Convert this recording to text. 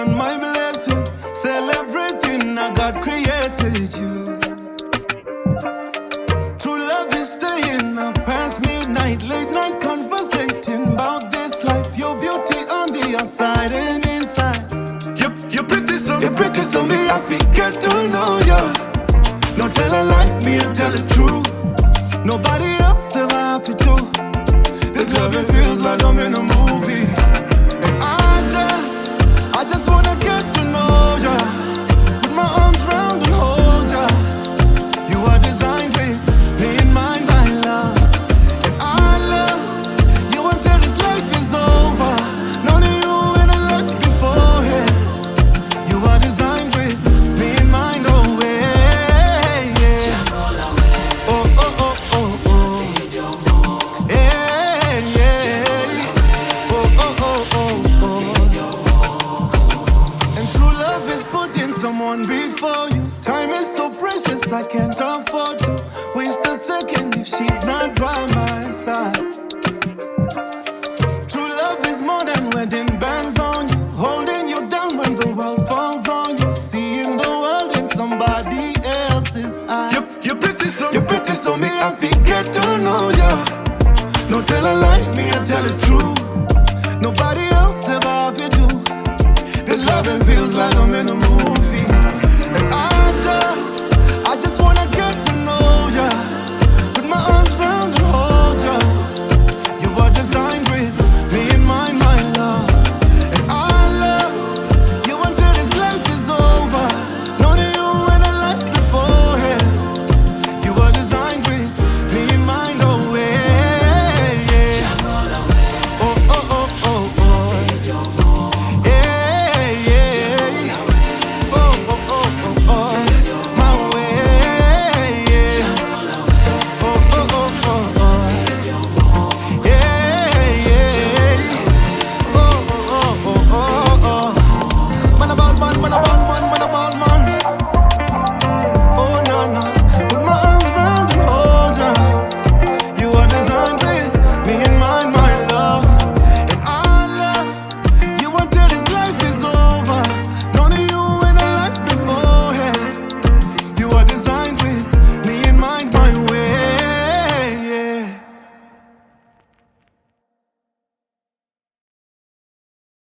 count my blessings, celebrating I God created you. True love is staying up past midnight, late night conversating about this life. Your beauty on the outside and inside. You're pretty, so me happy get to know ya. No tell a lie, me and tell it true. Nobody else ever have to do. This love it feels like I'm in a movie. And I just wanna get to know ya. Put my arms round and hold ya. You are designed with me in mind, my love. And I love you until this life is over. None of you in a life beforehand. You are designed with me in mind, oh yeah. Oh, oh, oh, oh, oh. Yeah, yeah. Oh, oh, oh, oh, oh. And true love is putting someone before you. Time is so precious, I can't afford to waste a second if she's not by my side. True love is more than wedding bands on you, holding you down when the world falls on you, seeing the world in somebody else's eyes. You're pretty, so me happy get to know ya. No tell a lie, me I tell it true. Nobody else ever have you do. This loving feels like I'm in a movie. And I just wanna